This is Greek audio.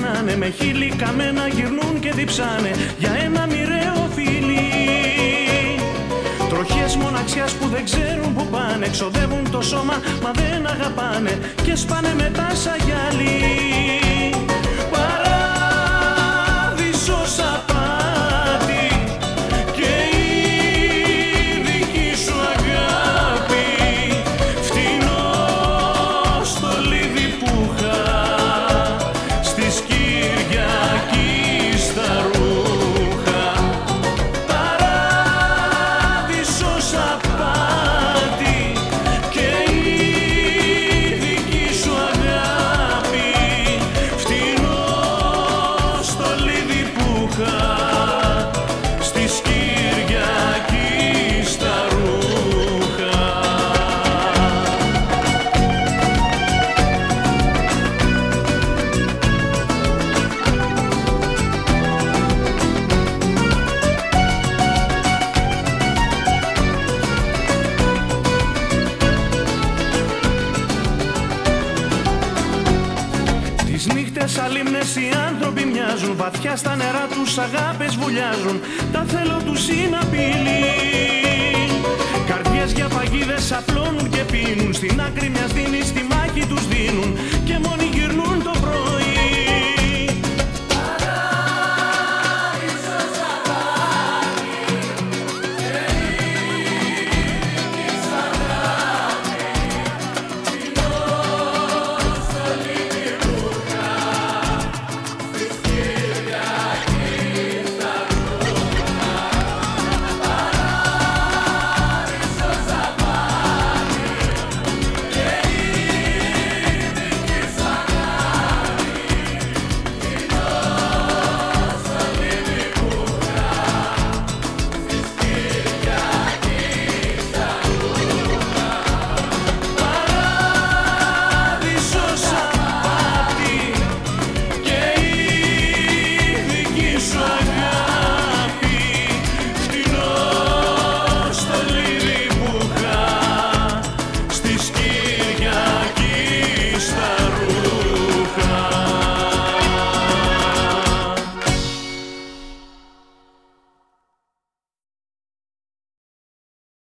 ξεχνάνε, με χείλη καμένα γυρνούν και διψάνε για ένα μοιραίο φιλί. Τροχές μοναξιάς που δεν ξέρουν που πάνε, ξοδεύουν το σώμα μα δεν αγαπάνε και σπάνε μετά σαν γυαλί. Παράδεισος απάτη και η δική σου αγάπη, φτηνό στολίδι που είχα στις Κυριακής τα ρούχα. Παράδεισος απάτη και η δική σου αγάπη, φτηνό στολίδι που είχα στις Κυριακής τα ρούχα. Τις νύχτες αλίμνες οι άνθρωποι μοιάζουν, βαθιά στα νερά τους αγάπες βουλιάζουν, τα θέλω τους είναι απειλή. Καρδιές για παγίδες απλώνουν και πίνουν, στην άκρη μιας